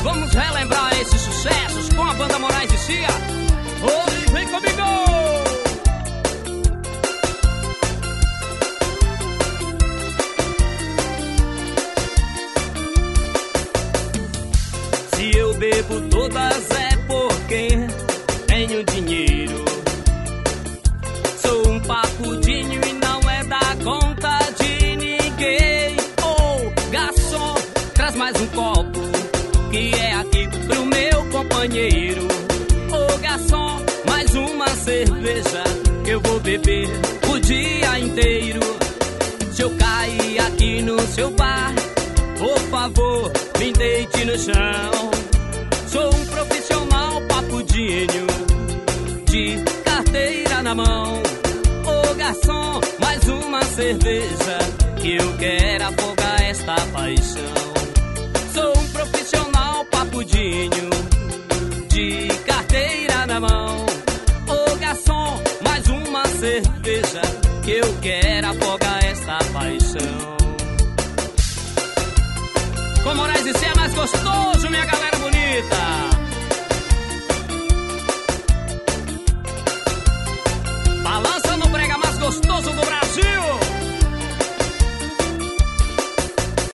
Vamos relembrar esses sucessos com a banda Moraes e Cia. Oi, vem comigo! Se eu bebo todas é porque tenho dinheiro. Sou um papudinho e não é da conta de ninguém. Ô, garçom, traz mais um copo, que é aqui pro meu companheiro. Ô, garçom, mais uma cerveja, que eu vou beber o dia inteiro. Se eu cair aqui no seu bar, por favor, me deite no chão. Sou um profissional papudinho, de carteira na mão. Ô, garçom, mais uma cerveja, que eu quero afogar esta paixão. Sou um profissional papudinho, de carteira na mão. Ô, garçom, mais uma cerveja, que eu quero afogar esta paixão. Com Moraes e Cia é mais gostoso.